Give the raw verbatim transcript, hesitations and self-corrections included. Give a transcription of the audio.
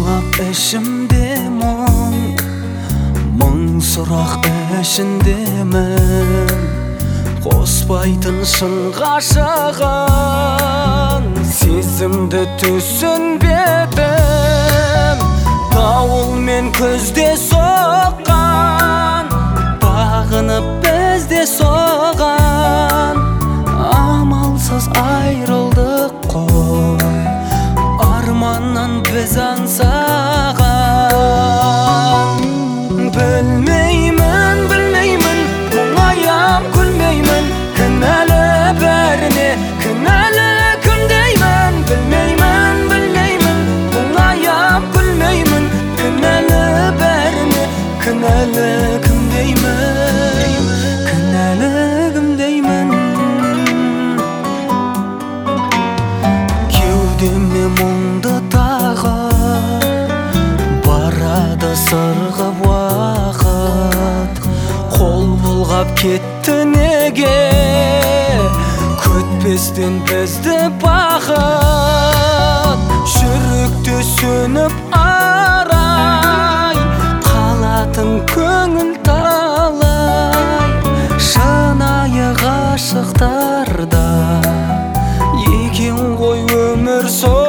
Жылап ішімде мұң, мың сұрақ ішіндемін. Қоспайтын шын ғашығын, сезімді түсінбедім. Дауыл мен көзде соққан, бағынып бізде соған. Амалсыз айрылдық қой, арманнан біз аңсаған. Білмеймін, білмеймін, мұңайам күлмеймін, кінәлі бәріне, кінәлі кім деймін. Білмеймін, білмеймін, мұңайам күлмеймін, кінәлі бәріне, кінәлі кім деймін, кінәлі кім деймін. Кеудеме мұңды тағы, барады сырғып уақыт. Қол бұлғап кетті неге, күтпестен бізді бақыт. Жүректе сөніп арай, қалатын көңіл талай. Шынайы ғашықтарда екен ғой өмір сол.